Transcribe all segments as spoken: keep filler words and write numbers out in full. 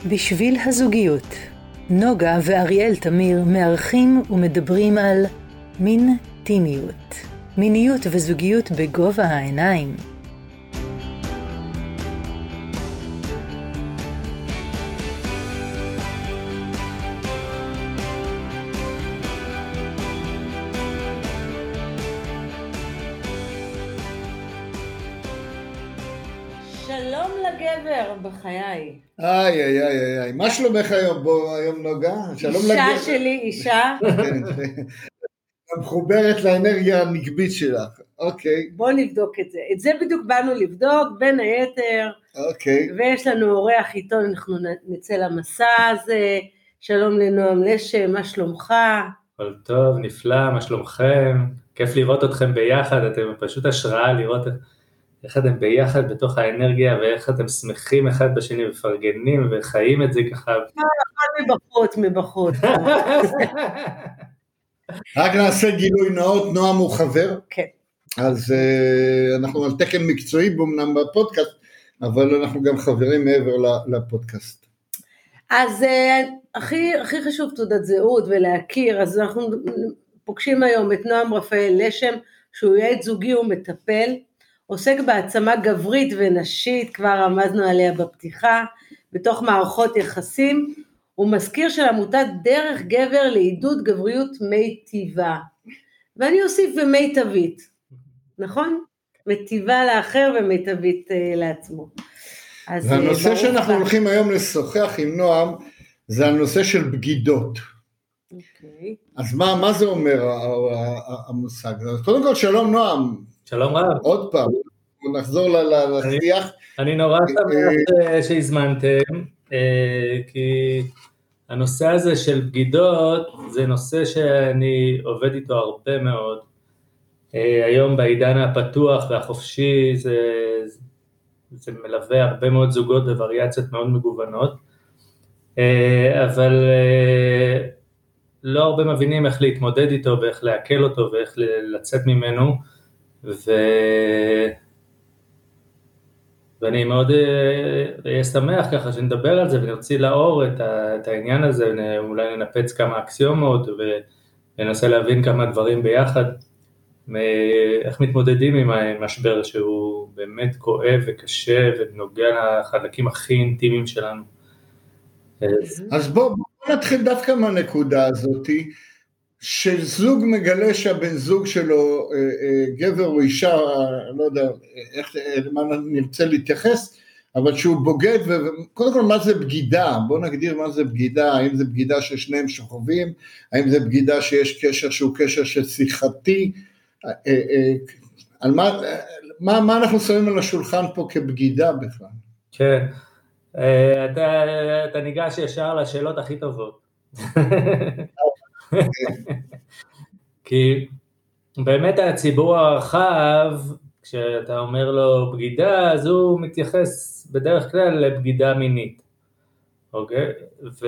בשביל הזוגיות, נוגה ואריאל תמיר מארחים ומדברים על מין טימיות, מיניות וזוגיות בגובה העיניים. שלום לגבר בחיי. איי, איי, איי, איי. מה שלומך היום, בוא, היום נוגה? שלום לגבר. אישה שלי, אישה. מחוברת לאנרגיה הנקבית שלך. אוקיי. בוא נבדוק את זה. את זה בדיוק באנו לבדוק, בין היתר. אוקיי. ויש לנו אורח איתו, אנחנו נצא למסע הזה. שלום לנועם לשם, מה שלומך? כל טוב, נפלא, מה שלומכם? כיף לראות אתכם ביחד, אתם פשוט השראה לראות איך אתם ביחד בתוך האנרגיה, ואיך אתם שמחים אחד בשני ופרגנים וחיים את זה ככה. הכל מבחוץ, מבחוץ. רק נעשה גילוי נאות, נועם הוא חבר. כן. אז uh, אנחנו על תקן מקצועי באמנם בפודקאסט, אבל אנחנו גם חברים מעבר לפודקאסט. אז uh, הכי, הכי חשוב תעודת זהות ולהכיר, אז אנחנו פוגשים היום את נועם רפאל לשם, שהוא יעד זוגי ומטפל, עוסק בעצמה גברית ונשית, כבר רמזנו עליה בפתיחה, בתוך מערכות יחסים, הוא מזכיר של עמותת דרך גבר לעידוד גבריות מיטיבה, ואני אוסיף ומיטבית, נכון? מיטיבה לאחר ומיטבית uh, לעצמו. והנושא שאנחנו הולכים היום לשוחח עם נועם, זה הנושא של בגידות. אוקיי. אז מה, מה זה אומר המושג? קודם כל שלום נועם. שלום רב. עוד פעם, נחזור לשיח. אני נורא שמח שהזמנתם, כי הנושא הזה של בגידות, זה נושא שאני עובד איתו הרבה מאוד. היום בעידן הפתוח והחופשי, זה, זה מלווה הרבה מאוד זוגות בווריאציות מאוד מגוונות, אבל לא הרבה מבינים איך להתמודד איתו ואיך להקל אותו ואיך לצאת ממנו, ו... ואני מאוד אשמח ככה שנדבר על זה ונרצי לאור את, ה... את העניין הזה, אולי ננפץ כמה אקסיומות וננסה להבין כמה דברים ביחד, איך מתמודדים עם המשבר שהוא באמת כואב וקשה ונוגע לחלקים הכי אינטימיים שלנו. אז בוא, בוא נתחיל דווקא מהנקודה הזאת, שזוג מגלה שהבן זוג שלו גבר או אישה, לא יודע איך, מה נרצה להתייחס, אבל שהוא בוגד, וקודם כל מה זה בגידה, בוא נגדיר מה זה בגידה, האם זה בגידה ששניהם שוכבים, האם זה בגידה שיש קשר שהוא קשר של שיחתי, על מה, מה, מה אנחנו שמים על השולחן פה כבגידה בכלל? כן, אתה, אתה ניגש ישר לשאלות הכי טובות. כי באמת הציבור הרחב, כשאתה אומר לו בגידה, אז הוא מתייחס בדרך כלל לבגידה מינית, אוקיי? ו...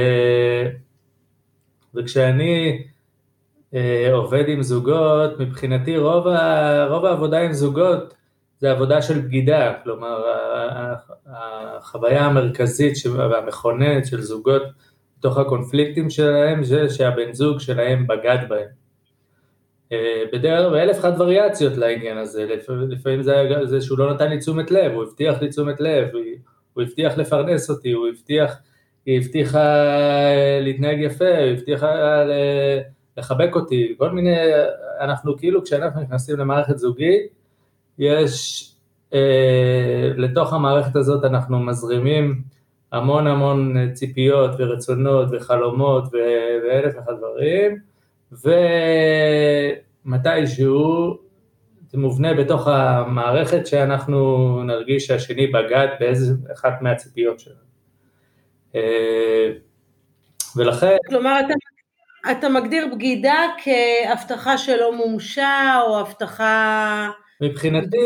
וכשאני אה, עובד עם זוגות, מבחינתי רוב, ה... רוב העבודה עם זוגות זה עבודה של בגידה, כלומר החוויה המרכזית והמכוננת של זוגות בתוך הקונפליקטים שלהם, זה שהבן זוג שלהם בגד בהם. בדרך ואלף אחד וריאציות לעניין הזה, לפעמים זה, זה שהוא לא נתן לי תשומת לב, הוא הבטיח לי תשומת לב, הוא הבטיח לפרנס אותי, הוא הבטיח, היא הבטיחה להתנהג יפה, הוא הבטיחה לחבק אותי, כל מיני, אנחנו כאילו כשאנחנו נכנסים למערכת זוגית, יש, אה, לתוך המערכת הזאת אנחנו מזרימים המון המון ציפיות ורצונות וחלומות ואלף אחד דברים, ומתישהו זה מובנה בתוך המערכת שאנחנו נרגיש שהשני בגד באיזה אחת מהציפיות שלנו. ולכן... כלומר, אתה, אתה מגדיר בגידה כהבטחה שלא מומשה, או הבטחה... מבחינתי,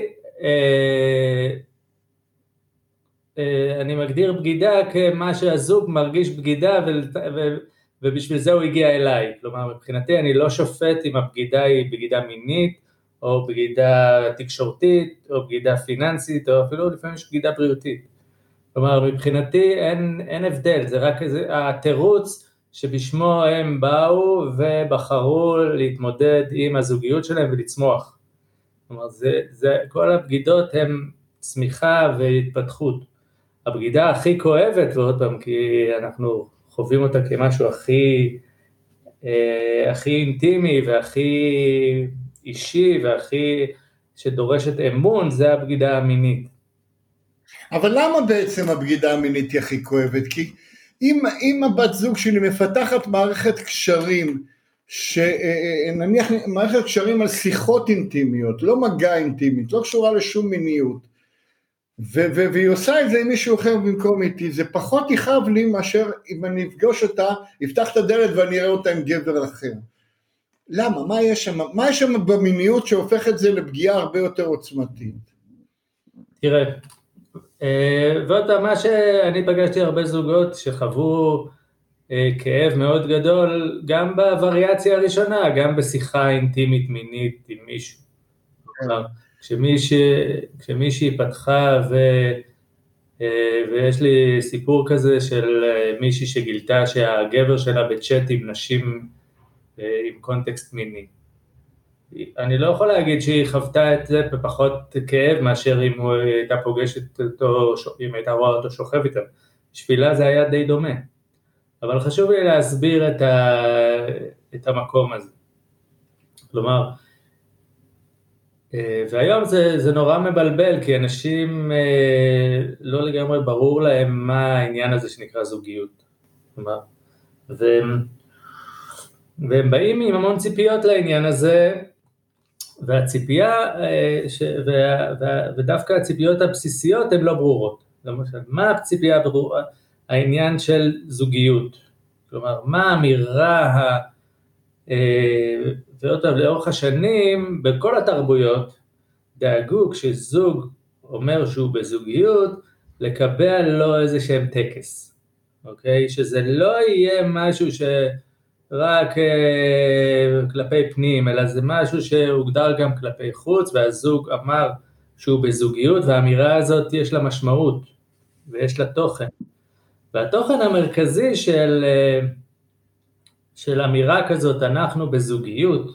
אני מגדיר בגידה כמה שהזוג מרגיש בגידה, ובשביל זה הוא הגיע אליי. כלומר, מבחינתי אני לא שופט אם הבגידה היא בגידה מינית, או בגידה תקשורתית, או בגידה פיננסית, או אפילו לפעמים יש בגידה בריאותית. כלומר, מבחינתי אין, אין הבדל, זה רק איזה, התירוץ שבשמו הם באו ובחרו להתמודד עם הזוגיות שלהם ולצמוח. כלומר, זה, זה, כל הבגידות הן צמיחה והתפתחות. הבגידה הכי כואבת, ועוד פעם, כי אנחנו חווים אותה כמשהו הכי, אה, הכי אינטימי והכי אישי והכי שדורשת אמון, זה הבגידה המינית. אבל למה בעצם הבגידה המינית היא הכי כואבת? כי אם, אם הבת זוג שלי מפתחת מערכת קשרים, שנניח מערכת קשרים על שיחות אינטימיות, לא מגע אינטימית, לא קשורה לשום מיניות, ו- ו- והיא עושה את זה עם מישהו אחר במקום איתי, זה פחות יכאב לי מאשר אם אני אפגוש אותה, אפתח את הדלת ואני אראה אותה עם גבר אחר. למה? מה יש שם? מה יש שם במיניות שהופך את זה לפגיעה הרבה יותר עוצמתית? תראה, ועוד מה שאני פגשתי הרבה זוגות שחוו כאב מאוד גדול, גם בווריאציה הראשונה, גם בשיחה אינטימית מינית עם מישהו. כשמישהי, כשמישהי פתחה, ו, ויש לי סיפור כזה של מישהי שגילתה שהגבר שלה בצ'אט עם נשים עם קונטקסט מיני. אני לא יכול להגיד שהיא חוותה את זה בפחות כאב מאשר אם הוא הייתה פוגשת אותו, אם הייתה רואה אותו שוכב איתם. בשבילה זה היה די דומה. אבל חשוב לי להסביר את, ה, את המקום הזה. כלומר, והיום זה, זה נורא מבלבל, כי אנשים לא לגמרי ברור להם מה העניין הזה שנקרא זוגיות. כלומר, והם, והם באים עם המון ציפיות לעניין הזה, והציפייה, ודווקא הציפיות הבסיסיות הן לא ברורות. למשל, מה הציפייה הברורה? העניין של זוגיות. כלומר, מה האמירה, ועוד פעם, לאורך השנים, בכל התרבויות, דאגו כשזוג אומר שהוא בזוגיות, לקבל לו איזה שהם טקס. אוקיי? שזה לא יהיה משהו ש... רק uh, כלפי פנים, אלא זה משהו שהוגדר גם כלפי חוץ, והזוג אמר שהוא בזוגיות, והאמירה הזאת יש לה משמעות, ויש לה תוכן. והתוכן המרכזי של, uh, של אמירה כזאת, אנחנו בזוגיות,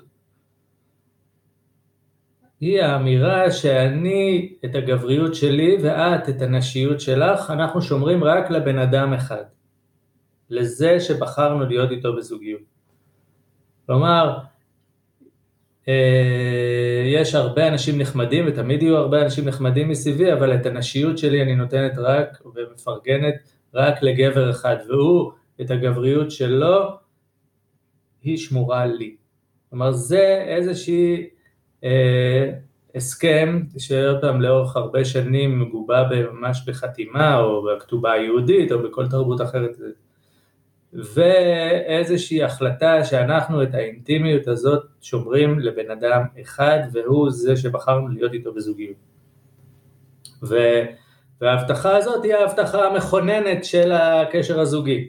היא האמירה שאני את הגבריות שלי, ואת את הנשיות שלך, אנחנו שומרים רק לבן אדם אחד. לזה שבחרנו להיות איתו בזוגיות. כלומר, יש הרבה אנשים נחמדים, ותמיד יהיו הרבה אנשים נחמדים מסביבי, אבל את הנשיות שלי אני נותנת רק, ומפרגנת רק לגבר אחד, והוא, את הגבריות שלו, היא שמורה לי. כלומר, זה איזושהי אה, הסכם, שעוד פעם לאורך הרבה שנים מגובה ממש בחתימה, או בכתובה היהודית, או בכל תרבות אחרת, ואיזושהי החלטה שאנחנו את האינטימיות הזאת שומרים לבן אדם אחד, והוא זה שבחרנו להיות איתו בזוגיות. ו... וההבטחה הזאת היא ההבטחה המכוננת של הקשר הזוגי.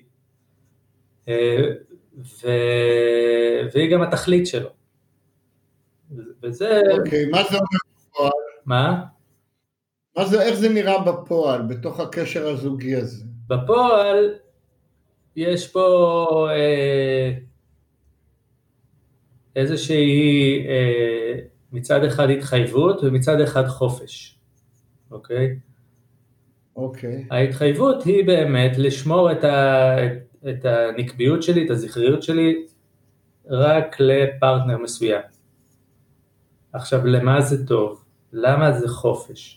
ו... והיא גם התכלית שלו. וזה... אוקיי, מה זה אומר בפועל? מה? מה זה, איך זה נראה בפועל, בתוך הקשר הזוגי הזה? בפועל, יש פה אה, איזושהי אה, מצד אחד התחייבות ומצד אחד חופש, אוקיי? אוקיי. ההתחייבות היא באמת לשמור את, ה, את, את הנקביות שלי, את הזכריות שלי, רק לפרטנר מסוים. עכשיו, למה זה טוב? למה זה חופש?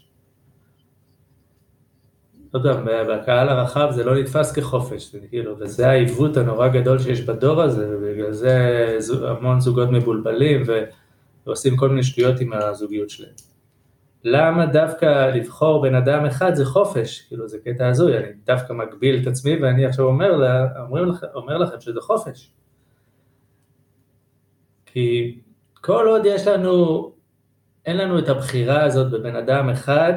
לא יודע, בקהל הרחב זה לא נתפס כחופש, כאילו, וזה העיוות הנורא גדול שיש בדור הזה, ובגלל זה המון זוגות מבולבלים, ועושים כל מיני שטויות עם הזוגיות שלהם. למה דווקא לבחור בן אדם אחד זה חופש? כאילו, זה קטע הזוי, אני דווקא מגביל את עצמי, ואני עכשיו אומר, לה, אומר, אומר לכם שזה חופש. כי כל עוד יש לנו, אין לנו את הבחירה הזאת בבן אדם אחד,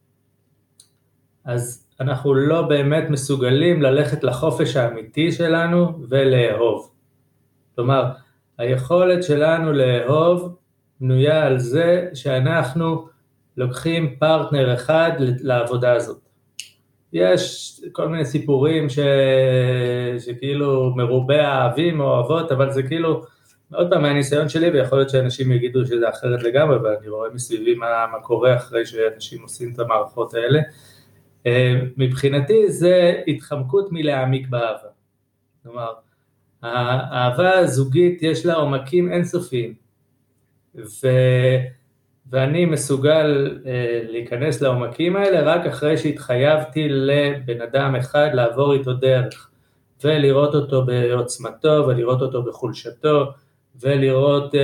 אז אנחנו לא באמת מסוגלים ללכת לחופש האמיתי שלנו ולאהוב. כלומר, היכולת שלנו לאהוב בנויה על זה שאנחנו לוקחים פרטנר אחד לעבודה הזאת. יש כל מיני סיפורים ש... שכאילו מרובה אהבים או אוהבות, אבל זה כאילו, עוד פעם מהניסיון שלי, ויכול להיות שאנשים יגידו שזה אחרת לגמרי, אבל אני רואה מסביבי מה, מה קורה אחרי שאנשים עושים את המערכות האלה. מבחינתי זה התחמקות מלהעמיק באהבה. כלומר, האהבה הזוגית יש לה עומקים אינסופיים, ו... ואני מסוגל להיכנס לעומקים האלה רק אחרי שהתחייבתי לבן אדם אחד לעבור איתו דרך, ולראות אותו בעוצמתו, ולראות אותו בחולשתו, ולראות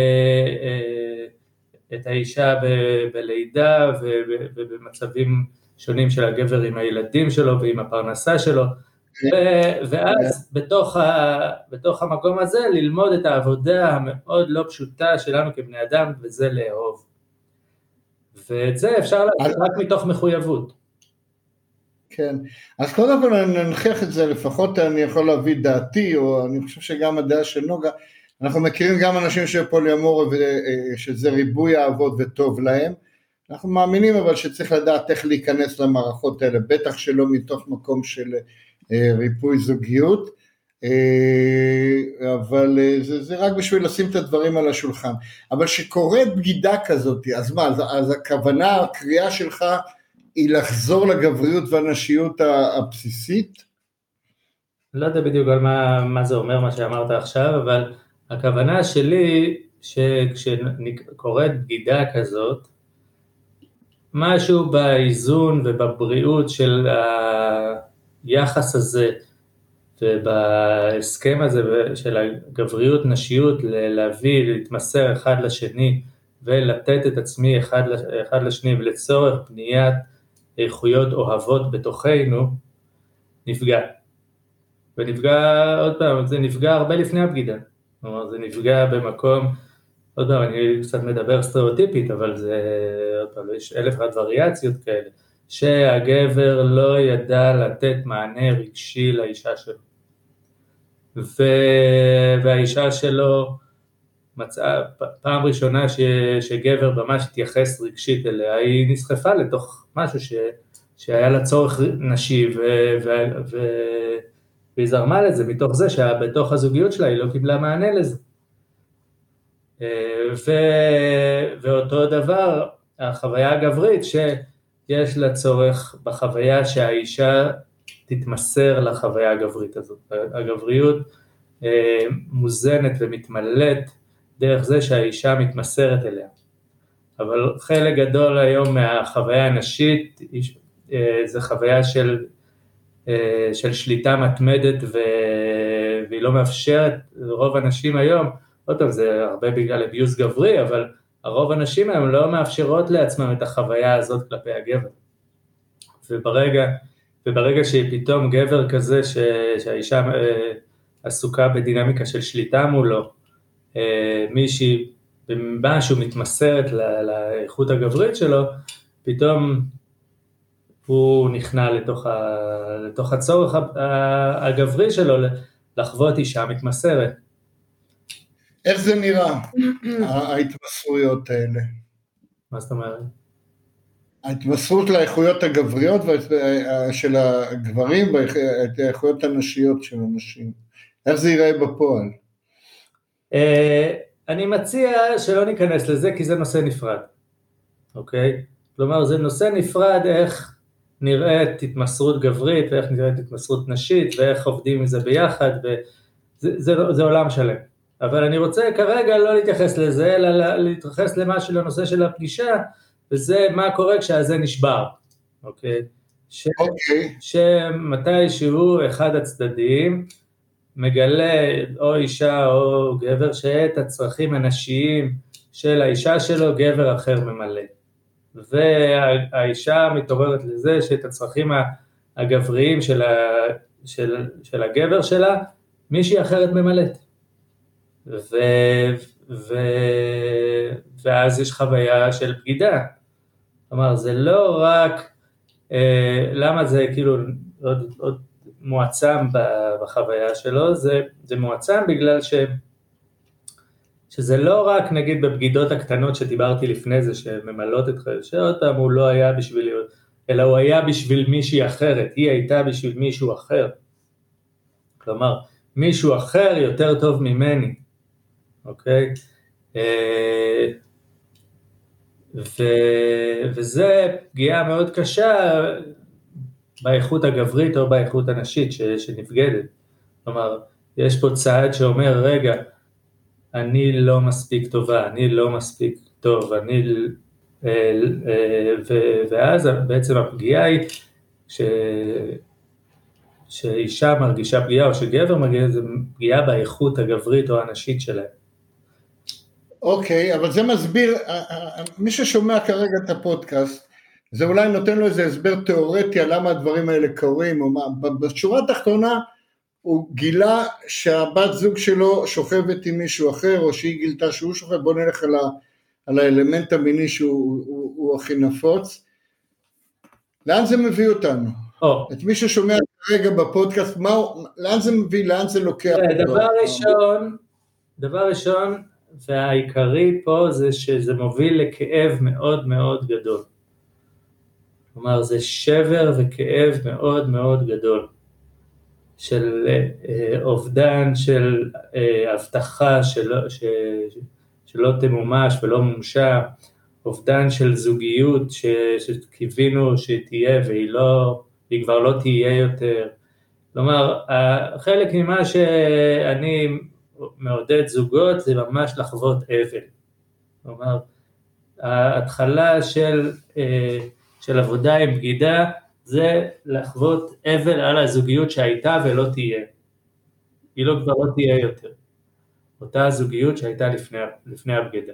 את האישה בלידה, ובמצבים שונים של הגבר עם הילדים שלו, ועם הפרנסה שלו, ואז בתוך, ה, בתוך המקום הזה ללמוד את העבודה המאוד לא פשוטה שלנו כבני אדם, וזה לאהוב. ואת זה אפשר לעשות רק מתוך מחויבות. כן, אז קודם כל אני ננכח את זה, לפחות אני יכול להביא דעתי, או אני חושב שגם הדעה של נוגה, אנחנו מכירים גם אנשים שפוליאמור, שזה ריבוי אהבות וטוב להם, אנחנו מאמינים אבל שצריך לדעת איך להיכנס למערכות האלה, בטח שלא מתוך מקום של ריפוי זוגיות, אבל זה, זה רק בשביל לשים את הדברים על השולחן. אבל שקורית בגידה כזאת, אז מה, אז, אז הכוונה, הקריאה שלך היא לחזור לגבריות והנשיות הבסיסית? לא יודע בדיוק על מה, מה זה אומר מה שאמרת עכשיו, אבל הכוונה שלי שכשקורית בגידה כזאת, משהו באיזון ובבריאות של היחס הזה, ובהסכם הזה של הגבריות נשיות, להביא, להתמסר אחד לשני, ולתת את עצמי אחד, אחד לשני, ולצורך בניית איכויות אוהבות בתוכנו, נפגע. ונפגע, עוד פעם, זה נפגע הרבה לפני הבגידה. זאת אומרת, זה נפגע במקום, עוד פעם, אני קצת מדבר סטריאוטיפית, אבל זה, עוד פעם, יש אלף אחד וריאציות כאלה, שהגבר לא ידע לתת מענה רגשי לאישה שלו. ו... והאישה שלו מצאה, פעם ראשונה ש... שגבר ממש התייחס רגשית אליה, היא נסחפה לתוך משהו ש... שהיה לה צורך נשי, ו... ו... ו... והיא זרמה לזה, מתוך זה שבתוך הזוגיות שלה היא לא קיבלה מענה לזה. ו... ואותו דבר, החוויה הגברית, שיש לה צורך בחוויה שהאישה תתמסר לחוויה הגברית הזאת. הגבריות מוזנת ומתמלאת דרך זה שהאישה מתמסרת אליה. אבל חלק גדול היום מהחוויה הנשית, זה חוויה של, של שליטה מתמדת, והיא לא מאפשרת, רוב הנשים היום, עוד פעם זה הרבה בגלל אביוס גברי, אבל הרוב הנשים היום לא מאפשרות לעצמם את החוויה הזאת כלפי הגבר. וברגע, וברגע שהיא פתאום גבר כזה, ש, שהאישה אה, עסוקה בדינמיקה של שליטה מולו, אה, מישהי במשהו מתמסרת לאיכות הגברית שלו, פתאום הוא נכנע לתוך, ה, לתוך הצורך הגברי שלו לחוות אישה מתמסרת. איך זה נראה, ההתמסרויות האלה? מה זאת אומרת? ההתמסרות לאיכויות הגבריות של הגברים והאיכויות הנשיות של הנשים. איך זה ייראה בפועל? אני מציע שלא ניכנס לזה, כי זה נושא נפרד. אוקיי? כלומר, זה נושא נפרד איך נראית התמסרות גברית, ואיך נראית התמסרות נשית, ואיך עובדים עם זה ביחד, וזה, זה, זה עולם שלם. אבל אני רוצה כרגע לא להתייחס לזה, אלא להתייחס למשהו לנושא של הפגישה, וזה מה קורה כשהזה נשבר, אוקיי? ש... אוקיי. שמתי שהוא אחד הצדדים, מגלה או אישה או גבר, שאת הצרכים הנשיים של האישה שלו, גבר אחר ממלא. והאישה מתעוררת לזה שאת הצרכים הגבריים של, ה... של... של הגבר שלה, מישהי אחרת ממלאת. ו... ו... ואז יש חוויה של בגידה. כלומר, זה לא רק, אה, למה זה כאילו עוד, עוד מועצם בחוויה שלו, זה, זה מועצם בגלל ש, שזה לא רק נגיד בבגידות הקטנות שדיברתי לפני זה, שממלאות את חוויה, שעוד פעם הוא לא היה בשביל להיות, אלא הוא היה בשביל מישהי אחרת, היא הייתה בשביל מישהו אחר. כלומר, מישהו אחר יותר טוב ממני, אוקיי? ו... וזה פגיעה מאוד קשה באיכות הגברית או באיכות הנשית ש... שנפגדת. כלומר, יש פה צעד שאומר, רגע, אני לא מספיק טובה, אני לא מספיק טוב, אני... ו... ואז בעצם הפגיעה היא ש... שאישה מרגישה פגיעה או שגבר מרגישה, זה פגיעה באיכות הגברית או הנשית שלהם. אוקיי, אבל זה מסביר, מי ששומע כרגע את הפודקאסט, זה אולי נותן לו איזה הסבר תיאורטי על למה הדברים האלה קורים, או מה, בשורה התחתונה הוא גילה שהבת זוג שלו שוכבת עם מישהו אחר, או שהיא גילתה שהוא שוכב, בוא נלך על, ה, על האלמנט המיני שהוא הוא, הוא הכי נפוץ. לאן זה מביא אותנו? Oh. את מי ששומע כרגע בפודקאסט, מה, לאן זה מביא, לאן זה לוקח? דבר ראשון, דבר ראשון, והעיקרי פה זה שזה מוביל לכאב מאוד מאוד גדול. כלומר, זה שבר וכאב מאוד מאוד גדול, של אה, אובדן, של אה, הבטחה שלא, ש, שלא תמומש ולא מומשה, אובדן של זוגיות ש, שקיווינו שתהיה והיא לא, היא כבר לא תהיה יותר. כלומר, חלק ממה שאני מעודד זוגות זה ממש לחוות אבל. כלומר, ההתחלה של, של עבודה עם בגידה זה לחוות אבל על הזוגיות שהייתה ולא תהיה. היא לא כבר לא תהיה יותר. אותה הזוגיות שהייתה לפני, לפני הבגידה.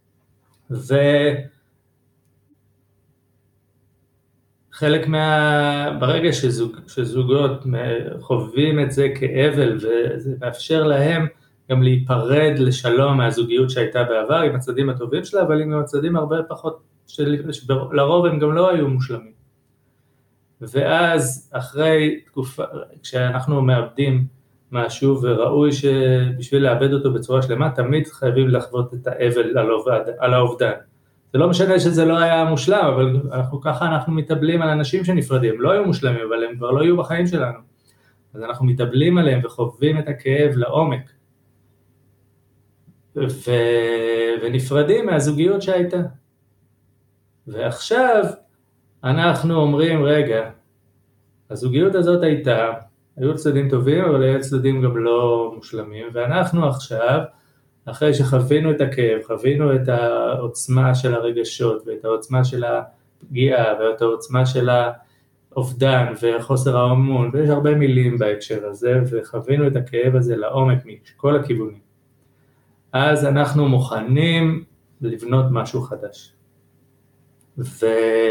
וחלק מה... ברגע שזוג, שזוגות חווים את זה כאבל, וזה מאפשר להם גם להיפרד לשלום מהזוגיות שהייתה בעבר, עם הצדדים הטובים שלה, אבל עם הצדדים הרבה פחות, שלרוב הם גם לא היו מושלמים. ואז אחרי תקופה, כשאנחנו מאבדים משהו, וראוי שבשביל לאבד אותו בצורה שלמה, תמיד חייבים לחוות את האבל על האובדן. זה לא משנה שזה לא היה מושלם, אבל אנחנו, ככה אנחנו מתאבלים על אנשים שנפרדים, הם לא היו מושלמים, אבל הם כבר לא היו בחיים שלנו. אז אנחנו מתאבלים עליהם וחווים את הכאב לעומק. ו... ונפרדים מהזוגיות שהייתה. ועכשיו אנחנו אומרים, רגע, הזוגיות הזאת הייתה, היו צדדים טובים, אבל היו צדדים גם לא מושלמים, ואנחנו עכשיו, אחרי שחווינו את הכאב, חווינו את העוצמה של הרגשות, ואת העוצמה של הפגיעה, ואת העוצמה של האובדן, וחוסר האמון, ויש הרבה מילים בהקשר הזה, וחווינו את הכאב הזה לעומק מכל הכיוונים. אז אנחנו מוכנים לבנות משהו חדש. ו...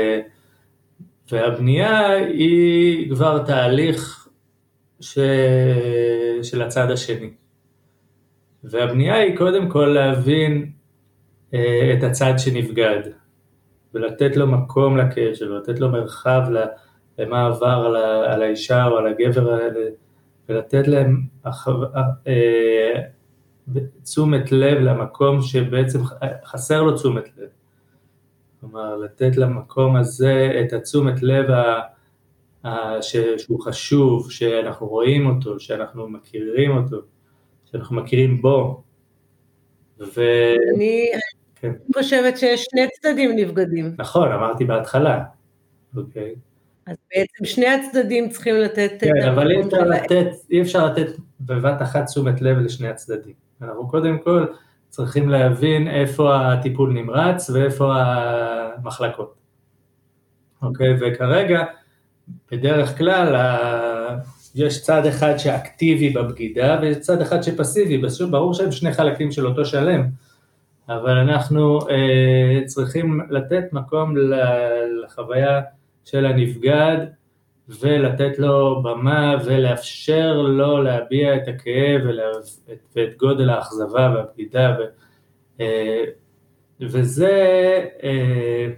והבנייה היא כבר תהליך ש... של הצד השני. והבנייה היא קודם כל להבין אה, את הצד שנפגד, ולתת לו מקום לכאב שלו, לתת לו מרחב למה עבר על, ה... על האישה או על הגבר האלה, ולתת להם אח... אה, תשומת לב למקום שבעצם חסר לו תשומת לב. כלומר, לתת למקום הזה את התשומת לב ה... ה... ש... שהוא חשוב, שאנחנו רואים אותו, שאנחנו מכירים אותו, שאנחנו מכירים בו. ו... אני כן. חושבת שיש שני צדדים נפגדים. נכון, אמרתי בהתחלה. אוקיי. אז בעצם שני הצדדים צריכים לתת... כן, אבל אי אפשר לתת, אי אפשר לתת בבת אחת תשומת לב לשני הצדדים. אנחנו קודם כל צריכים להבין איפה הטיפול נמרץ ואיפה המחלקות. אוקיי, וכרגע, בדרך כלל, יש צד אחד שאקטיבי בבגידה, ויש צד אחד שפסיבי, ברור שהם שני חלקים של אותו שלם, אבל אנחנו אה, צריכים לתת מקום לחוויה של הנפגד, ולתת לו במה, ולאפשר לו להביע את הכאב, ואת גודל האכזבה והבגידה, ו, אה, וזה אה,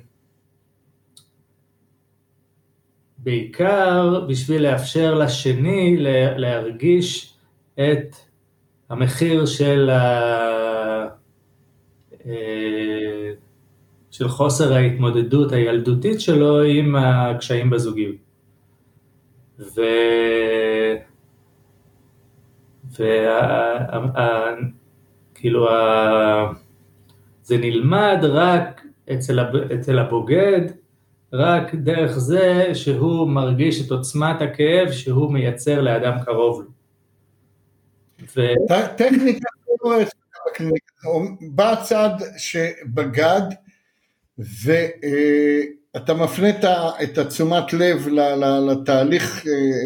בעיקר בשביל לאפשר לשני להרגיש את המחיר של, ה, של חוסר ההתמודדות הילדותית שלו עם הקשיים בזוגיות. ו... וה... כאילו, ה... זה נלמד רק אצל, הב... אצל הבוגד, רק דרך זה שהוא מרגיש את עוצמת הכאב שהוא מייצר לאדם קרוב לו. ו... טכניקה, בא הצד שבגד, ואתה מפנה את התשומת לב לתהליך,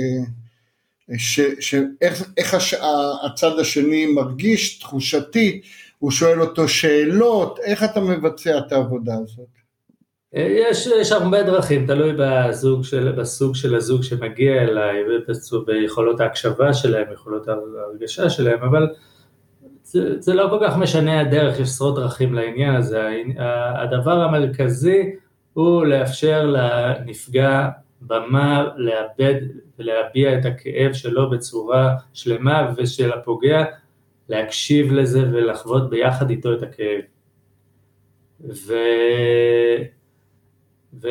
שאיך הצד השני מרגיש, תחושתי, הוא שואל אותו שאלות, איך אתה מבצע את העבודה הזאת? יש, יש הרבה דרכים, תלוי בזוג של, בסוג של הזוג שמגיע אליי, ביכולות ההקשבה שלהם, יכולות ההרגשה שלהם, אבל זה, זה לא כל כך משנה הדרך, יש עשרות דרכים לעניין הזה. הדבר המרכזי הוא לאפשר לנפגע במה לאבד ולהביע את הכאב שלו בצורה שלמה, ושל הפוגע להקשיב לזה ולחוות ביחד איתו את הכאב. ו... ו...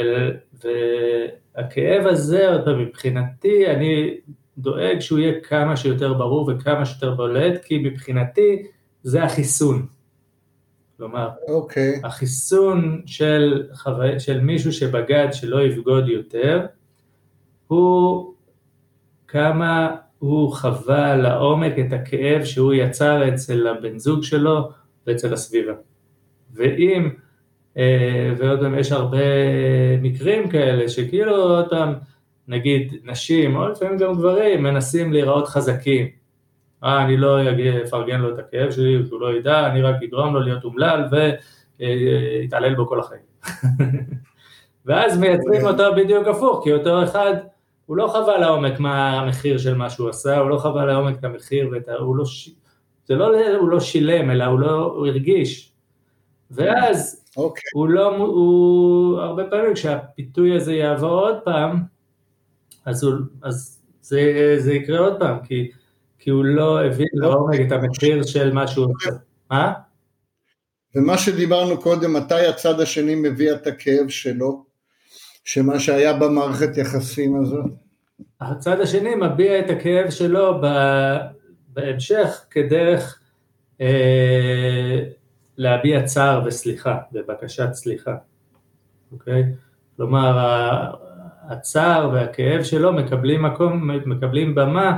והכאב הזה, מבחינתי, אני דואג שהוא יהיה כמה שיותר ברור וכמה שיותר בולט, כי מבחינתי זה החיסון. כלומר, okay. החיסון של, חו... של מישהו שבגד שלא יבגוד יותר, הוא כמה הוא חווה לעומק את הכאב שהוא יצר אצל הבן זוג שלו ואצל הסביבה. ואם, ועוד פעם יש הרבה מקרים כאלה, שכאילו אותם, נגיד נשים, או לפעמים גם גברים, מנסים להיראות חזקים. אה, אני לא אפרגן לו את הכאב שלי, הוא לא ידע, אני רק אגרום לו להיות אומלל, ויתעלל בו כל החיים. ואז מייצרים אותו בדיוק הפוך, כי אותו אחד, הוא לא חווה לעומק מה המחיר של מה שהוא עשה, הוא לא חווה לעומק את המחיר, הוא לא, זה לא, הוא לא שילם, אלא הוא לא, הוא הרגיש. ואז, okay. הוא לא, הוא, הרבה פעמים כשהפיתוי הזה יעבור עוד פעם, אז, הוא, אז זה, זה יקרה עוד פעם, כי, כי הוא לא הבין לעומק את המחיר של מה שהוא עושה. מה? ומה שדיברנו קודם, מתי הצד השני מביא את הכאב שלו, שמה שהיה במערכת יחסים הזאת? הצד השני מביע את הכאב שלו בהמשך, כדרך אה, להביע צער וסליחה, בבקשת סליחה. אוקיי? כלומר, הצער והכאב שלו מקבלים מקום, מקבלים במה,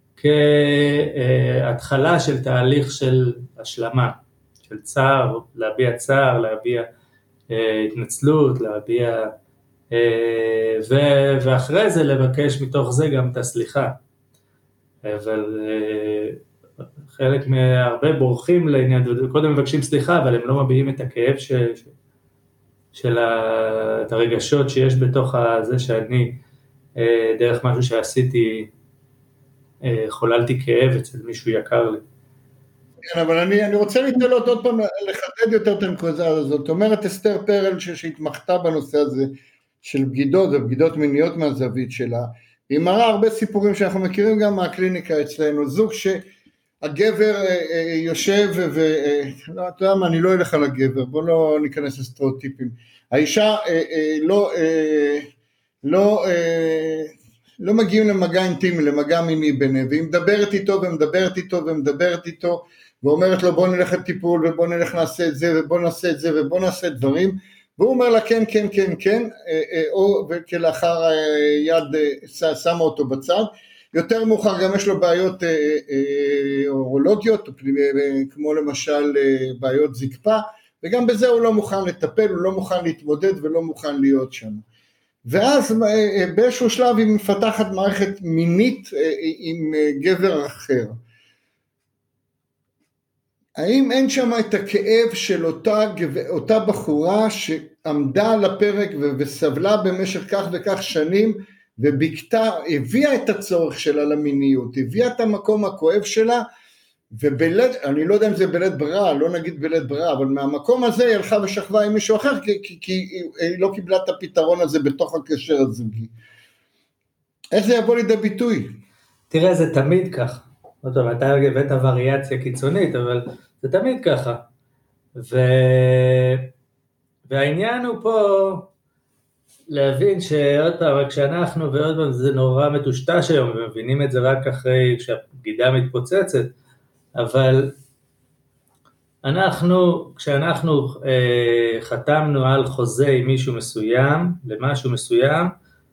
כהתחלה של תהליך של השלמה, של צער, להביע צער, להביע אה, התנצלות, להביע... ו- ואחרי זה לבקש מתוך זה גם את הסליחה. אבל חלק מהרבה בורחים לעניין, קודם מבקשים סליחה, אבל הם לא מביעים את הכאב ש- ש- של ה- את הרגשות שיש בתוך זה שאני, דרך משהו שעשיתי, חוללתי כאב אצל מישהו יקר לי. כן, אבל אני, אני רוצה להתגלות עוד פעם, לחדד יותר את הנקודה הזאת. זאת אומרת, אסתר פרל שהתמחתה בנושא הזה, של בגידות ובגידות מיניות מהזווית שלה, היא מראה הרבה סיפורים שאנחנו מכירים גם מהקליניקה אצלנו, זוג שהגבר יושב ולא, אתה יודע מה, אני לא אלך על הגבר, בוא לא ניכנס לסטריאוטיפים, האישה לא, לא, לא מגיעים למגע אינטימי, למגע מיני ביניהם, והיא מדברת איתו ומדברת איתו ומדברת איתו, ואומרת לו בוא נלך לטיפול ובוא נלך נעשה את זה ובוא נעשה את זה ובוא נעשה דברים, והוא אומר לה כן, כן, כן, כן, או וכלאחר יד שמה אותו בצד. יותר מאוחר גם יש לו בעיות אורולוגיות, כמו למשל בעיות זקפה, וגם בזה הוא לא מוכן לטפל, הוא לא מוכן להתמודד ולא מוכן להיות שם. ואז באיזשהו שלב היא מפתחת מערכת מינית עם גבר אחר. האם אין שם את הכאב של אותה, אותה בחורה שעמדה על הפרק וסבלה במשך כך וכך שנים, ובקתה, הביאה את הצורך שלה למיניות, הביאה את המקום הכואב שלה, ובלד, אני לא יודע אם זה בלד ברירה, לא נגיד בלד ברירה, אבל מהמקום הזה היא הלכה ושכבה עם מישהו אחר, כי, כי, כי היא לא קיבלה את הפתרון הזה בתוך הקשר הזוגי. איך זה יבוא לידי ביטוי? תראה, זה תמיד ככה. טוב, אתה הבאת וריאציה קיצונית, אבל זה תמיד ככה. ו... והעניין הוא פה להבין שעוד פעם, כשאנחנו, ועוד פעם זה נורא מטושטש היום, ומבינים את זה רק אחרי שהבגידה מתפוצצת, אבל אנחנו, כשאנחנו אה, חתמנו על חוזה עם מישהו מסוים, למשהו מסוים,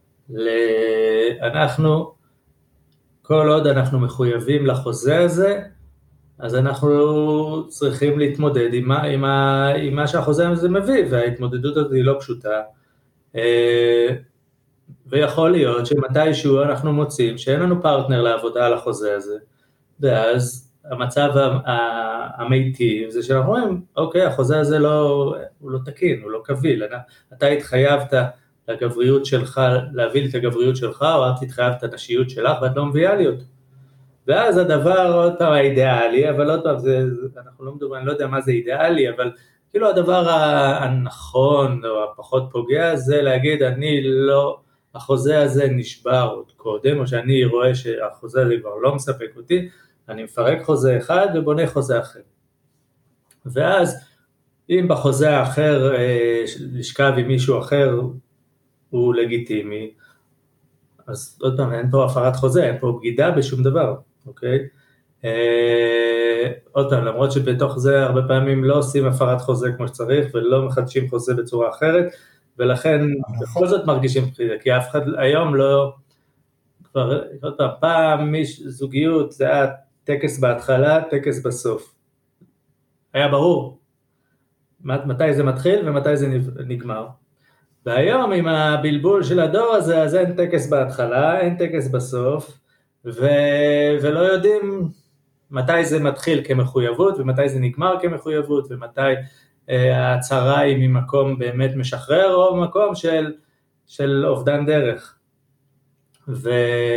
אנחנו, כל עוד אנחנו מחויבים לחוזה הזה, אז אנחנו צריכים להתמודד עם מה, עם מה, עם מה שהחוזה הזה מביא, וההתמודדות הזאת היא לא פשוטה, ויכול להיות שמתישהו אנחנו מוצאים שאין לנו פרטנר לעבודה על החוזה הזה, ואז המצב המיטיב זה שאנחנו אומרים, אוקיי, החוזה הזה לא, הוא לא תקין, הוא לא קביל, אתה התחייבת לגבריות שלך, להביא את הגבריות שלך, או את התחייבת את הנשיות שלך, ואת לא מביאה לי אותו. ואז הדבר עוד פעם האידיאלי, אבל עוד פעם, זה, אנחנו לא מדברים, אני לא יודע מה זה אידיאלי, אבל כאילו הדבר הנכון, או הפחות פוגע, זה להגיד, אני לא, החוזה הזה נשבר עוד קודם, או שאני רואה שהחוזה הזה כבר לא מספק אותי, אני מפרק חוזה אחד ובונה חוזה אחר. ואז, אם בחוזה האחר, לשכב עם מישהו אחר, הוא לגיטימי, אז עוד פעם, אין פה הפרת חוזה, אין פה בגידה בשום דבר, אוקיי? אה, עוד פעם, למרות שבתוך זה הרבה פעמים לא עושים הפרת חוזה כמו שצריך, ולא מחדשים חוזה בצורה אחרת, ולכן בכל זאת מרגישים בחידה, כי אף אחד היום לא, כבר, עוד פעם, פעם מיש, זוגיות, זה היה טקס בהתחלה, טקס בסוף. היה ברור, מתי זה מתחיל ומתי זה נגמר. והיום עם הבלבול של הדור הזה, אז אין טקס בהתחלה, אין טקס בסוף, ו... ולא יודעים מתי זה מתחיל כמחויבות, ומתי זה נגמר כמחויבות, ומתי אה, ההצהרה היא ממקום באמת משחרר, או מקום של, של אובדן דרך. ו...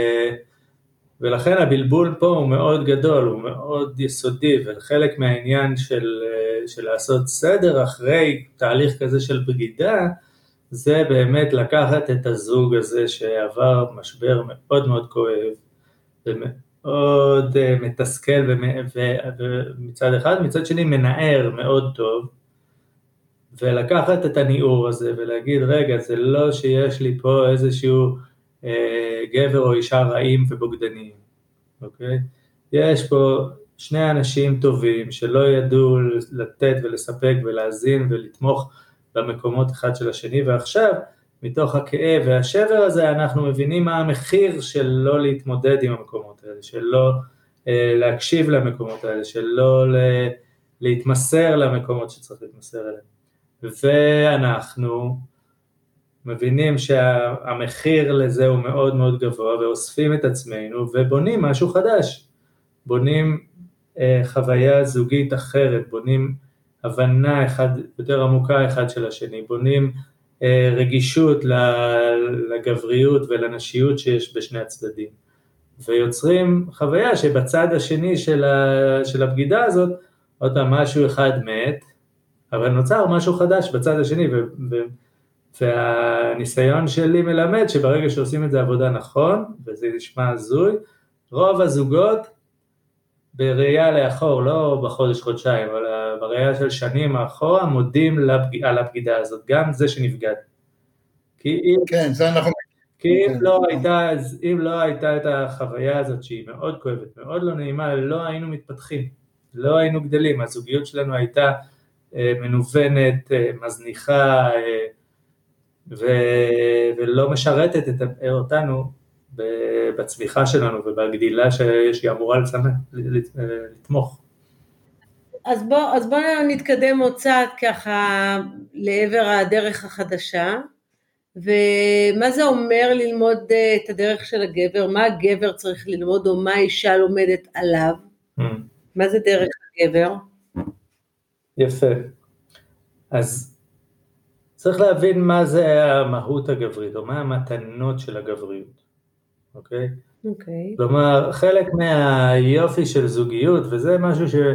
ולכן הבלבול פה הוא מאוד גדול, הוא מאוד יסודי, וחלק מהעניין של, של לעשות סדר אחרי תהליך כזה של בגידה, זה באמת לקחת את הזוג הזה שעבר משבר מאוד מאוד כואב, ומאוד מתסכל ומצד אחד, מצד שני מנער מאוד טוב, ולקחת את הניעור הזה ולהגיד, רגע, זה לא שיש לי פה איזשהו אה, גבר או אישה רעים ובוגדניים, אוקיי? יש פה שני אנשים טובים שלא ידעו לתת ולספק ולהזין ולתמוך במקומות אחד של השני, ועכשיו מתוך הכאב והשבר הזה אנחנו מבינים מה המחיר של לא להתמודד עם המקומות האלה, של לא אה, להקשיב למקומות האלה, של לא ל- להתמסר למקומות שצריך להתמסר אליהם. ואנחנו מבינים שהמחיר לזה הוא מאוד מאוד גבוה, ואוספים את עצמנו ובונים משהו חדש, בונים אה, חוויה זוגית אחרת, בונים הבנה אחד, יותר עמוקה אחד של השני, בונים אה, רגישות לגבריות ולנשיות שיש בשני הצדדים, ויוצרים חוויה שבצד השני של, ה, של הבגידה הזאת, עוד פעם משהו אחד מת, אבל נוצר משהו חדש בצד השני, ו, ו, והניסיון שלי מלמד שברגע שעושים את זה עבודה נכון, וזה נשמע הזוי, רוב הזוגות בראייה לאחור, לא בחודש חודשיים, אבל בראייה של שנים האחורה, מודים לבג... על הבגידה הזאת, גם זה שנפגד. כי אם, כן, זה אנחנו... כי אם, לא הייתה, אם לא הייתה את החוויה הזאת שהיא מאוד כואבת, מאוד לא נעימה, לא היינו מתפתחים, לא היינו גדלים, הזוגיות שלנו הייתה אה, מנוונת, אה, מזניחה, אה, ו... ולא משרתת את אותנו, בצמיחה שלנו ובגדילה שהיא אמורה לתמוך. אז בוא, אז בוא נתקדם עוד צעד ככה לעבר הדרך החדשה, ומה זה אומר ללמוד את הדרך של הגבר, מה הגבר צריך ללמוד או מה האישה לומדת עליו, mm. מה זה דרך הגבר? יפה, אז צריך להבין מה זה המהות הגברית, או מה המתנות של הגבריות. אוקיי? אוקיי. כלומר, חלק מהיופי של זוגיות, וזה משהו ש...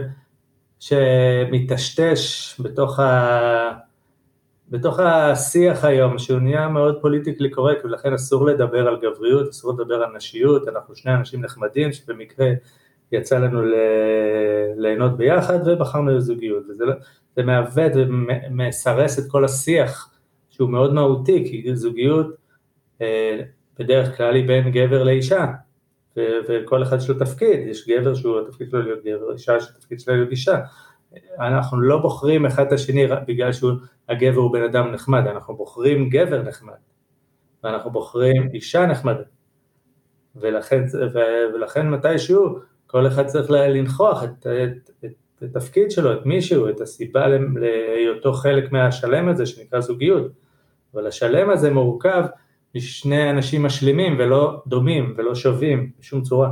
שמתשתש בתוך, ה... בתוך השיח היום, שהוא נהיה מאוד פוליטיקלי קורקט, ולכן אסור לדבר על גבריות, אסור לדבר על נשיות, אנחנו שני אנשים נחמדים, שבמקרה יצא לנו ל... ליהנות ביחד, ובחרנו לזוגיות, וזה לא... זה מעוות ומסרס את כל השיח, שהוא מאוד מהותי, כי זוגיות בדרך כלל היא בין גבר לאישה, וכל אחד יש לו תפקיד, יש גבר שהוא התפקיד שלו להיות גבר, אישה שהתפקיד שלו להיות אישה, אנחנו לא בוחרים אחד את השני בגלל שהגבר הוא בן אדם נחמד, אנחנו בוחרים גבר נחמד, ואנחנו בוחרים אישה נחמדה, ולכן, ולכן מתישהו כל אחד צריך לנכוח את, את, את, את התפקיד שלו, את מישהו, את הסיבה להיותו חלק מהשלם הזה שנקרא זוגיות, אבל השלם הזה מורכב משני אנשים משלימים ולא דומים ולא שווים בשום צורה.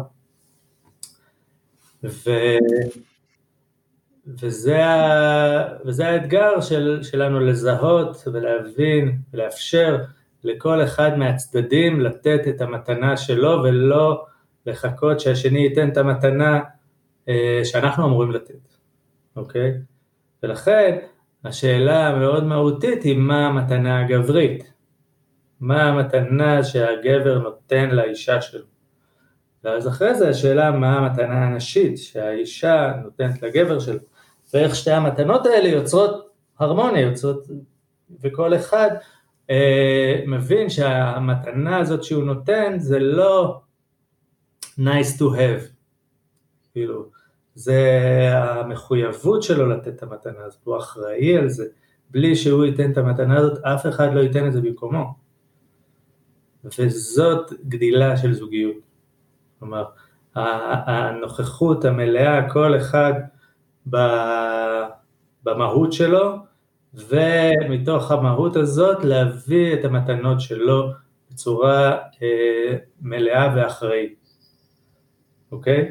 ו... וזה, ה... וזה האתגר של... שלנו לזהות ולהבין ולאפשר לכל אחד מהצדדים לתת את המתנה שלו ולא לחכות שהשני ייתן את המתנה שאנחנו אמורים לתת, אוקיי? ולכן השאלה המאוד מהותית היא מה המתנה הגברית, מה המתנה שהגבר נותן לאישה שלו. ואז אחרי זה השאלה מה המתנה הנשית שהאישה נותנת לגבר שלו, ואיך שתי המתנות האלה יוצרות הרמוניה, יוצרות, וכל אחד אה, מבין שהמתנה הזאת שהוא נותן זה לא nice to have, כאילו, זה המחויבות שלו לתת את המתנה הזאת, הוא אחראי על זה, בלי שהוא ייתן את המתנה הזאת, אף אחד לא ייתן את זה במקומו. וזאת גדילה של זוגיות. כלומר, הנוכחות המלאה, כל אחד במהות שלו, ומתוך המהות הזאת להביא את המתנות שלו בצורה אה, מלאה ואחראית. אוקיי?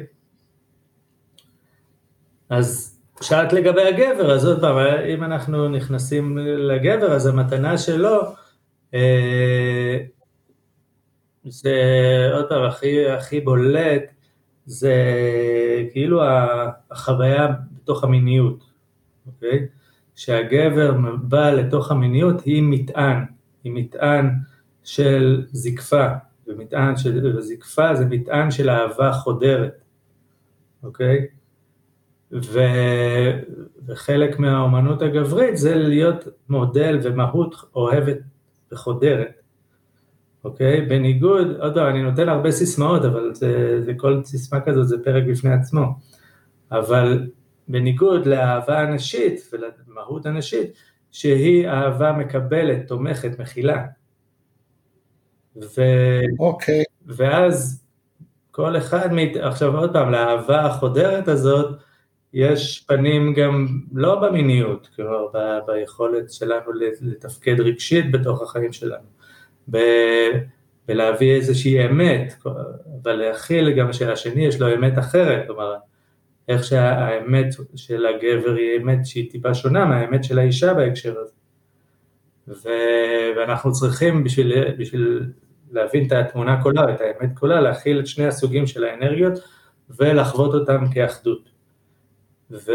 אז שאלת לגבי הגבר, אז עוד פעם, אם אנחנו נכנסים לגבר, אז המתנה שלו, אה, זה עוד פעם הכי, הכי בולט, זה כאילו החוויה בתוך המיניות, אוקיי? שהגבר בא לתוך המיניות היא מטען, היא מטען של זקפה, ומטען של זקפה זה מטען של אהבה חודרת, אוקיי? ו, וחלק מהאומנות הגברית זה להיות מודל ומהות אוהבת וחודרת, אוקיי? בניגוד, עוד פעם, אני נותן הרבה סיסמאות, אבל זה, זה כל סיסמה כזאת, זה פרק בפני עצמו, אבל בניגוד לאהבה הנשית ולמהות הנשית, שהיא אהבה מקבלת, תומכת, מכילה. ו... אוקיי. ואז כל אחד, מת... עכשיו עוד פעם, לאהבה החודרת הזאת, יש פנים גם לא במיניות, כלומר, ב... ביכולת שלנו לתפקד רגשית בתוך החיים שלנו. ב... ולהביא איזושהי אמת, אבל להכיל גם שהשני יש לו אמת אחרת, כלומר, איך שהאמת של הגבר היא אמת שהיא טיפה שונה מהאמת של האישה בהקשר הזה. ו... ואנחנו צריכים בשביל, בשביל להבין את התמונה כולה, את האמת כולה, להכיל את שני הסוגים של האנרגיות ולחוות אותם כאחדות. ו...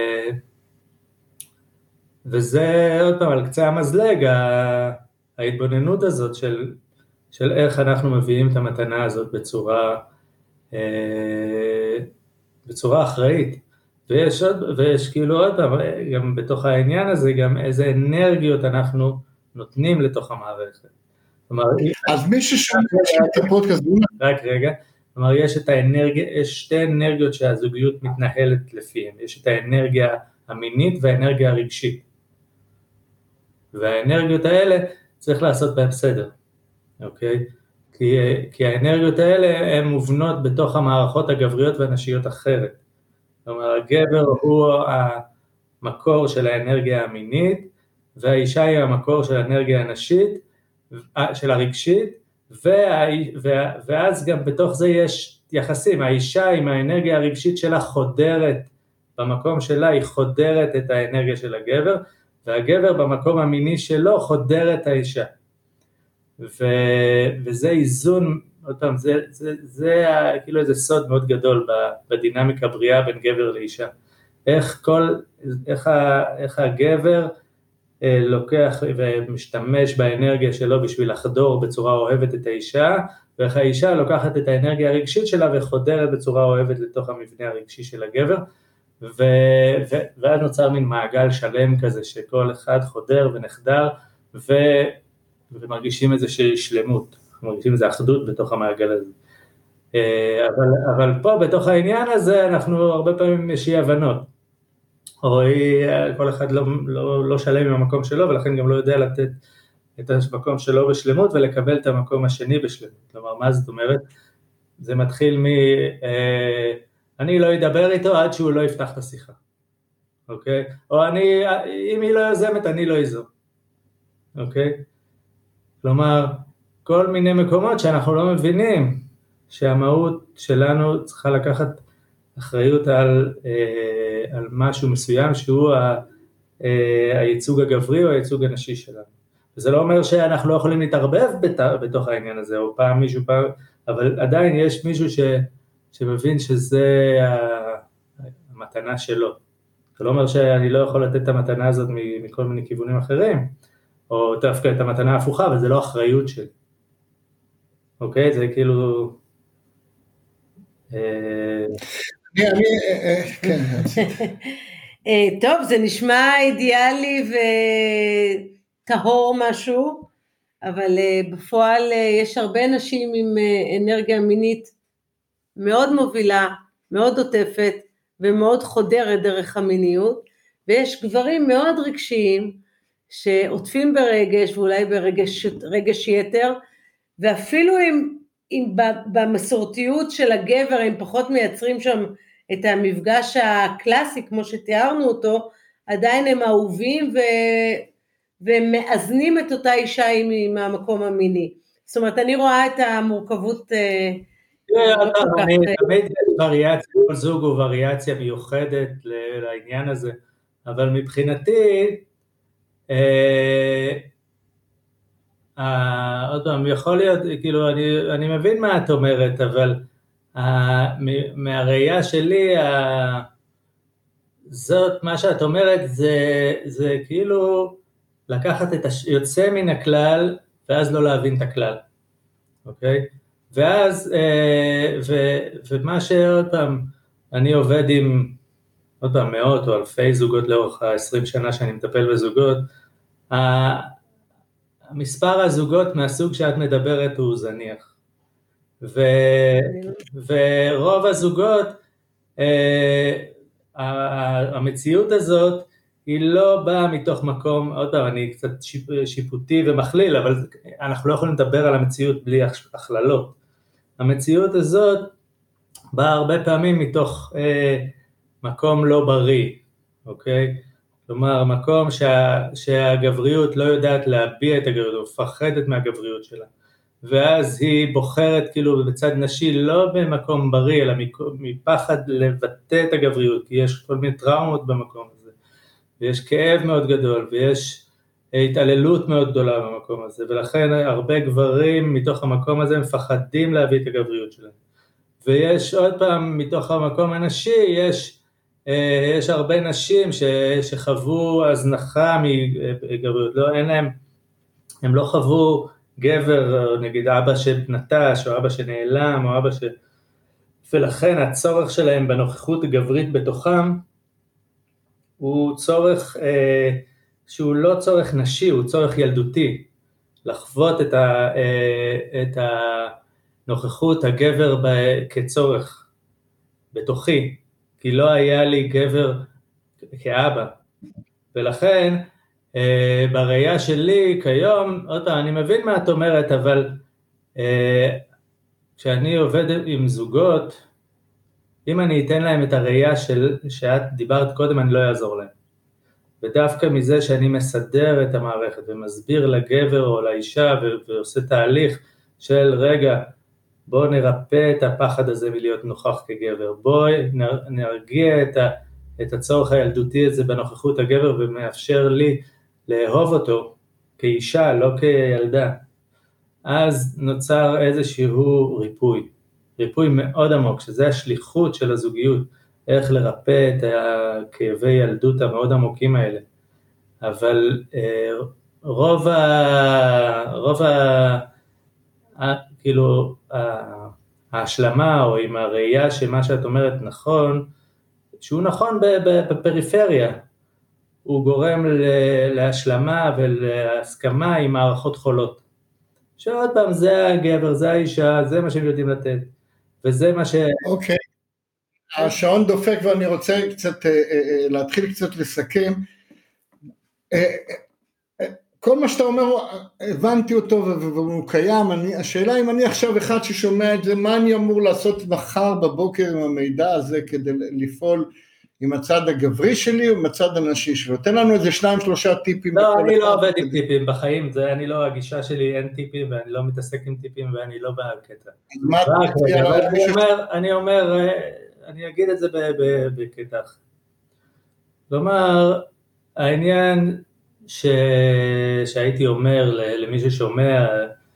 וזה עוד פעם על קצה המזלג, ההתבוננות הזאת של, של איך אנחנו מביאים את המתנה הזאת בצורה, בצורה אחראית. ויש, עוד, ויש כאילו עוד פעם, גם בתוך העניין הזה, גם איזה אנרגיות אנחנו נותנים לתוך המערכת. כלומר, אז מי ששומע את הפודקאסט, רק רגע, כלומר, יש את האנרגיה, יש שתי אנרגיות שהזוגיות מתנהלת לפיהן, יש את האנרגיה המינית והאנרגיה הרגשית. והאנרגיות האלה צריך לעשות בהם סדר, אוקיי? כי, כי האנרגיות האלה הן מובנות בתוך המערכות הגבריות והנשיות אחרת. כלומר, הגבר הוא המקור של האנרגיה המינית, והאישה היא המקור של האנרגיה הנשית, של הרגשית, וה, וה, ואז גם בתוך זה יש יחסים, האישה עם האנרגיה הרגשית שלה חודרת, במקום שלה היא חודרת את האנרגיה של הגבר, והגבר במקום המיני שלו חודר את האישה. ו, וזה איזון, עוד פעם, זה, זה, זה כאילו איזה סוד מאוד גדול בדינמיקה בריאה בין גבר לאישה. איך כל, איך, ה, איך הגבר אה, לוקח ומשתמש באנרגיה שלו בשביל לחדור בצורה אוהבת את האישה, ואיך האישה לוקחת את האנרגיה הרגשית שלה וחודרת בצורה אוהבת לתוך המבנה הרגשי של הגבר, ו, ו, ואז נוצר מין מעגל שלם כזה, שכל אחד חודר ונחדר, ו, ומרגישים איזושהי שלמות, מרגישים איזו אחדות בתוך המעגל הזה. אבל, אבל פה בתוך העניין הזה אנחנו הרבה פעמים יש אי הבנות, או כל אחד לא, לא, לא שלם עם המקום שלו, ולכן גם לא יודע לתת את המקום שלו בשלמות, ולקבל את המקום השני בשלמות. כלומר, מה זאת אומרת? זה מתחיל מ... אה, אני לא אדבר איתו עד שהוא לא יפתח את השיחה, אוקיי? או אני, אם היא לא יוזמת, אני לא איזום, אוקיי? כלומר, כל מיני מקומות שאנחנו לא מבינים, שהמהות שלנו צריכה לקחת אחריות על, אה, על משהו מסוים, שהוא ה, אה, הייצוג הגברי או הייצוג הנשי שלנו. וזה לא אומר שאנחנו לא יכולים להתערבב בת, בתוך העניין הזה, או פעם מישהו פעם, אבל עדיין יש מישהו ש, שמבין שזה המתנה שלו. זה לא אומר שאני לא יכול לתת את המתנה הזאת מכל מיני כיוונים אחרים, או דווקא את המתנה ההפוכה, אבל זה לא אחריות שלי. אוקיי? זה כאילו... טוב, זה נשמע אידיאלי וטהור משהו, אבל בפועל יש הרבה נשים עם אנרגיה מינית מאוד מובילה, מאוד עוטפת ומאוד חודרת דרך המיניות, ויש גברים מאוד רגשיים שעוטפים ברגש ואולי ברגש רגש יתר, ואפילו אם, אם במסורתיות של הגבר הם פחות מייצרים שם את המפגש הקלאסי כמו שתיארנו אותו, עדיין הם אהובים ו... והם מאזנים את אותה אישה עם המקום המיני. זאת אומרת, אני רואה את המורכבות... אני תמיד וריאציה, כל זוג הוא וריאציה מיוחדת לעניין הזה, אבל מבחינתי, עוד פעם, יכול להיות, כאילו, אני מבין מה את אומרת, אבל מהראייה שלי, זאת, מה שאת אומרת, זה כאילו לקחת את היוצא מן הכלל, ואז לא להבין את הכלל, אוקיי? ואז, ו, ומה שעוד פעם, אני עובד עם, עוד פעם, מאות או אלפי זוגות לאורך ה-עשרים שנה שאני מטפל בזוגות, המספר הזוגות מהסוג שאת מדברת הוא זניח. ו, ורוב הזוגות, המציאות הזאת, היא לא באה מתוך מקום, עוד פעם, אני קצת שיפוטי ומכליל, אבל אנחנו לא יכולים לדבר על המציאות בלי הכללות. המציאות הזאת באה הרבה פעמים מתוך אה, מקום לא בריא, אוקיי? כלומר, מקום שה, שהגבריות לא יודעת להביע את הגבריות, מפחדת מהגבריות שלה, ואז היא בוחרת כאילו בצד נשי לא במקום בריא, אלא מפחד לבטא את הגבריות, כי יש כל מיני טראומות במקום הזה, ויש כאב מאוד גדול, ויש התעללות מאוד גדולה במקום הזה, ולכן הרבה גברים מתוך המקום הזה מפחדים להביא את הגבריות שלהם. ויש עוד פעם, מתוך המקום הנשי, יש, יש הרבה נשים ש, שחוו הזנחה מגבריות, לא, אין להם, הם לא חוו גבר, נגיד אבא שנטש, או אבא שנעלם, או אבא ש... ולכן הצורך שלהם בנוכחות הגברית בתוכם, הוא צורך אה, שהוא לא צורך נשי, הוא צורך ילדותי, לחוות את, ה, אה, את הנוכחות הגבר ב, כצורך בתוכי, כי לא היה לי גבר כאבא, ולכן אה, בראייה שלי כיום, עוד פעם, אני מבין מה את אומרת, אבל אה, כשאני עובד עם זוגות, אם אני אתן להם את הראייה של, שאת דיברת קודם, אני לא אעזור להם. ודווקא מזה שאני מסדר את המערכת, ומסביר לגבר או לאישה, ועושה תהליך של רגע, בוא נרפא את הפחד הזה מלהיות נוכח כגבר, בוא נרגיע את, ה, את הצורך הילדותי הזה בנוכחות הגבר, ומאפשר לי לאהוב אותו כאישה, לא כילדה. אז נוצר איזשהו ריפוי. ריפוי מאוד עמוק, שזה השליחות של הזוגיות, איך לרפא את הכאבי ילדות המאוד עמוקים האלה. אבל רוב ה... רוב ה... כאילו, ההשלמה, או עם הראייה שמה שאת אומרת נכון, שהוא נכון בפריפריה, הוא גורם להשלמה ולהסכמה עם מערכות חולות. שעוד פעם, זה הגבר, זה האישה, זה מה שהם יודעים לתת, וזה מה ש... אוקיי, השעון דופק ואני רוצה קצת, להתחיל קצת לסכם. כל מה שאתה אומר, הבנתי אותו והוא קיים, אני, השאלה אם אני עכשיו אחד ששומע את זה, מה אני אמור לעשות מחר בבוקר עם המידע הזה, כדי לפעול עם הצד הגברי שלי או עם הצד הנשי שלו? תן לנו איזה שניים שלושה טיפים. לא, אני לא עובד עם טיפים בחיים, זה אני לא, הגישה שלי אין טיפים, ואני לא מתעסק עם טיפים, ואני לא בקטע. אני אומר, אני אומר, אני אגיד את זה בקטע. כלומר, העניין ש... שהייתי אומר למי ששומע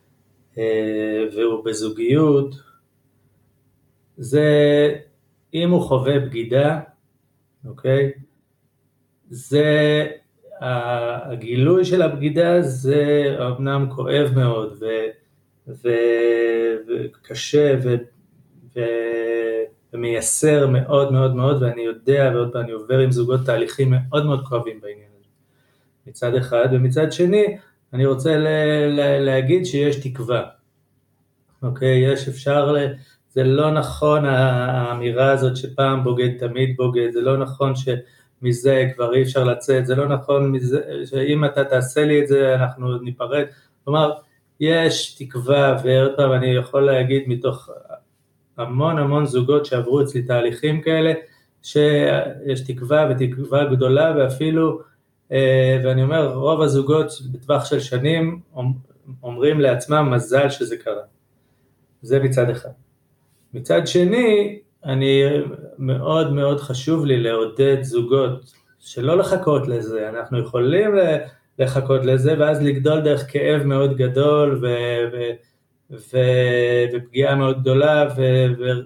והוא בזוגיות, זה אם הוא חווה בגידה, אוקיי? זה, הגילוי של הבגידה זה אמנם כואב מאוד ו, ו, וקשה ו, ו, ומייסר מאוד מאוד מאוד, ואני יודע ועוד פעם אני עובר עם זוגות תהליכים מאוד מאוד כואבים בעניין הזה. מצד אחד, ומצד שני, אני רוצה ל, ל, להגיד שיש תקווה. אוקיי, יש אפשר, ל, זה לא נכון האמירה הזאת שפעם בוגד תמיד בוגד, זה לא נכון שמזה כבר אי אפשר לצאת, זה לא נכון מזה, שאם אתה תעשה לי את זה אנחנו ניפרד. כלומר, יש תקווה, ועוד פעם אני יכול להגיד מתוך המון המון זוגות שעברו אצלי תהליכים כאלה, שיש תקווה ותקווה גדולה, ואפילו, ואני אומר, רוב הזוגות בטווח של שנים אומרים לעצמם מזל שזה קרה. זה מצד אחד. מצד שני, אני מאוד מאוד חשוב לי לעודד זוגות שלא לחכות לזה, אנחנו יכולים לחכות לזה ואז לגדול דרך כאב מאוד גדול ו- ו- ו- ופגיעה מאוד גדולה ו- ו-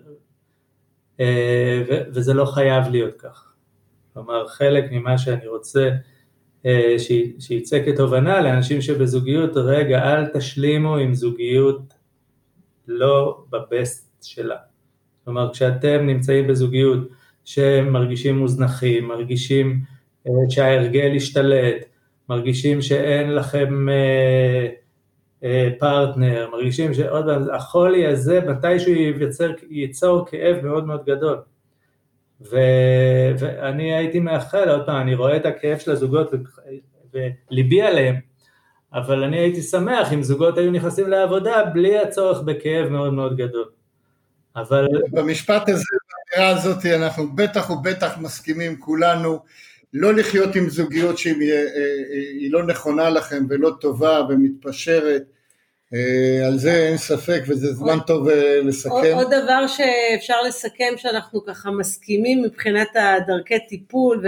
ו- וזה לא חייב להיות כך. כלומר, חלק ממה שאני רוצה שיצא כתובנה לאנשים שבזוגיות, רגע, אל תשלימו עם זוגיות לא בבסט שלה. כלומר, כשאתם נמצאים בזוגיות שמרגישים מוזנחים, מרגישים uh, שההרגל השתלט, מרגישים שאין לכם uh, uh, פרטנר, מרגישים שעוד החולי הזה מתישהו ייצר, ייצור כאב מאוד מאוד גדול. ו, ואני הייתי מאחל, עוד פעם, אני רואה את הכאב של הזוגות וליבי עליהם, אבל אני הייתי שמח אם זוגות היו נכנסים לעבודה בלי הצורך בכאב מאוד מאוד גדול. אבל... במשפט הזה, באמירה הזאת, אנחנו בטח ובטח מסכימים כולנו, לא לחיות עם זוגיות שהיא לא נכונה לכם ולא טובה ומתפשרת, על זה אין ספק וזה זמן טוב לסכם. עוד דבר שאפשר לסכם שאנחנו ככה מסכימים מבחינת הדרכי טיפול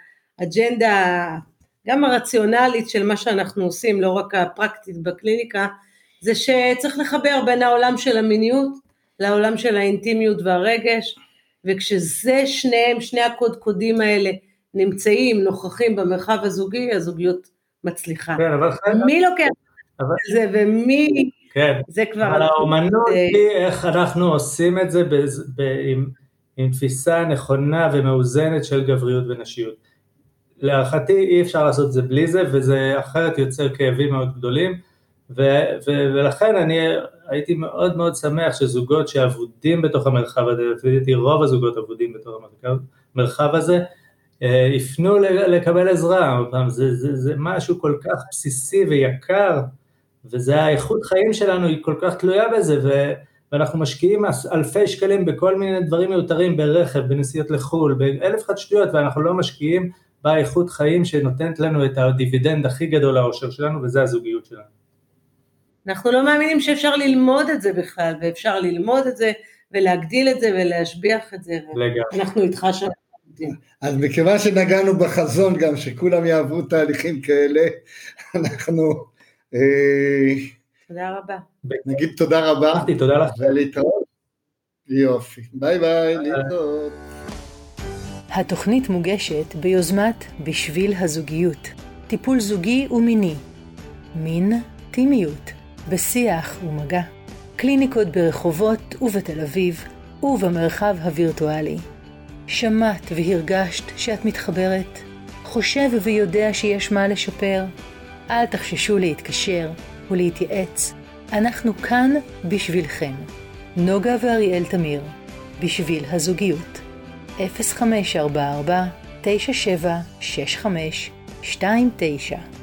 והאג'נדה גם הרציונלית של מה שאנחנו עושים, לא רק הפרקטית בקליניקה, זה שצריך לחבר בין העולם של המיניות לעולם של האינטימיות והרגש, וכשזה שניהם, שני הקודקודים האלה נמצאים, נוכחים במרחב הזוגי, הזוגיות מצליחה. כן, אבל מי לוקח אבל... את זה ומי, כן. זה כבר... אבל האומנות היא איך אנחנו עושים את זה בז... ב... עם... עם תפיסה נכונה ומאוזנת של גבריות ונשיות. להערכתי אי אפשר לעשות את זה בלי זה, וזה אחרת יוצר כאבים מאוד גדולים, ו... ו... ולכן אני הייתי מאוד מאוד שמח שזוגות שעבודים בתוך המרחב הזה, לפי רוב הזוגות עבודים בתוך המרחב הזה, יפנו לקבל עזרה. זה, זה, זה משהו כל כך בסיסי ויקר, וזה האיכות חיים שלנו היא כל כך תלויה בזה, ו... ואנחנו משקיעים אלפי שקלים בכל מיני דברים מיותרים, ברכב, בנסיעות לחול, באלף חד שטויות, ואנחנו לא משקיעים באיכות חיים שנותנת לנו את הדיבידנד הכי גדול לאושר שלנו, וזה הזוגיות שלנו. אנחנו לא מאמינים שאפשר ללמוד את זה בכלל, ואפשר ללמוד את זה, ולהגדיל את זה, ולהשביח את זה. אנחנו איתך שם. אז מכיוון שנגענו בחזון גם, שכולם יעברו תהליכים כאלה, אנחנו... תודה רבה. נגיד תודה רבה. תודה לך. ולהתראות. יופי. ביי ביי, להתראות. התוכנית מוגשת ביוזמת בשביל הזוגיות, טיפול זוגי ומיני, מין, טימיות, בשיח ומגע, קליניקות ברחובות ובתל אביב ובמרחב הווירטואלי. שמעת והרגשת שאת מתחברת? חושב ויודע שיש מה לשפר? אל תחששו להתקשר ולהתייעץ. אנחנו כאן בשבילכם. נוגה ואריאל תמיר, בשביל הזוגיות. אפס חמש ארבע ארבע תשע שבע שש חמש שתיים תשע